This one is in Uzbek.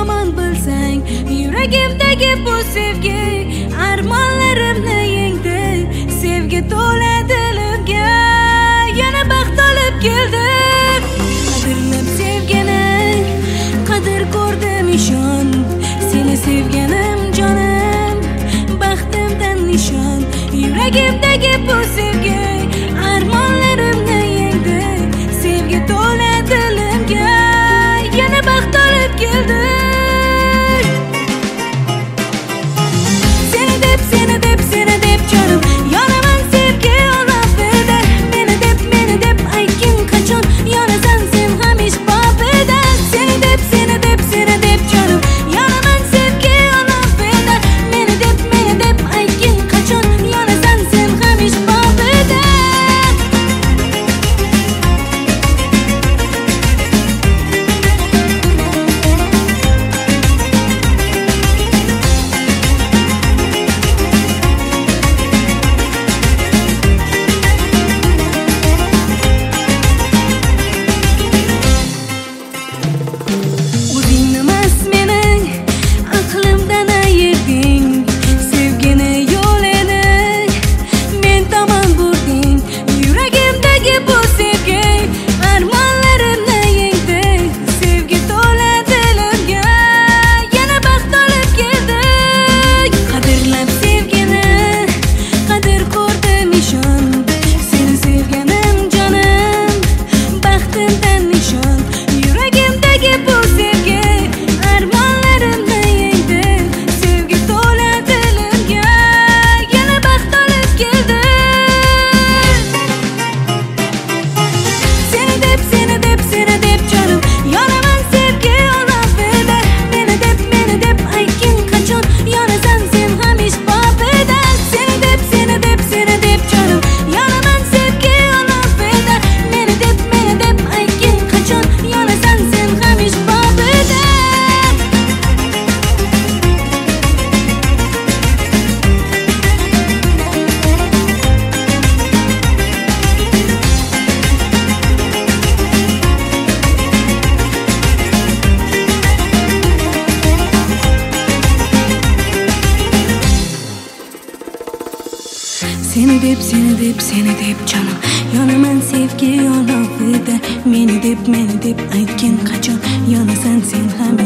tomon bilsang, yuragimdagi bu sevgi armonlarimni yengdi. Sevgi to'la dilimga yana baxt olib keldi. Qadrlab sevgini qadr ko'rdim ishon, seni sevganim jonim baxtimdan nishon. Yuragimdagi bu sevgi armonlarimni yengdi. Sevgi to'la dilimga yana baxt olib keldi. Seni deb jonim yonaman sevgi olovida. Meni deb aytgin qachon yonasan sen hamish bobida. Seni deb jonim yonaman sevgi olovida. Meni deb aytgin qachon yonasan sen hamish bobida. Seni deb jonim yonaman sevgi olovida. Meni deb aytgin qachon yonasan sen ham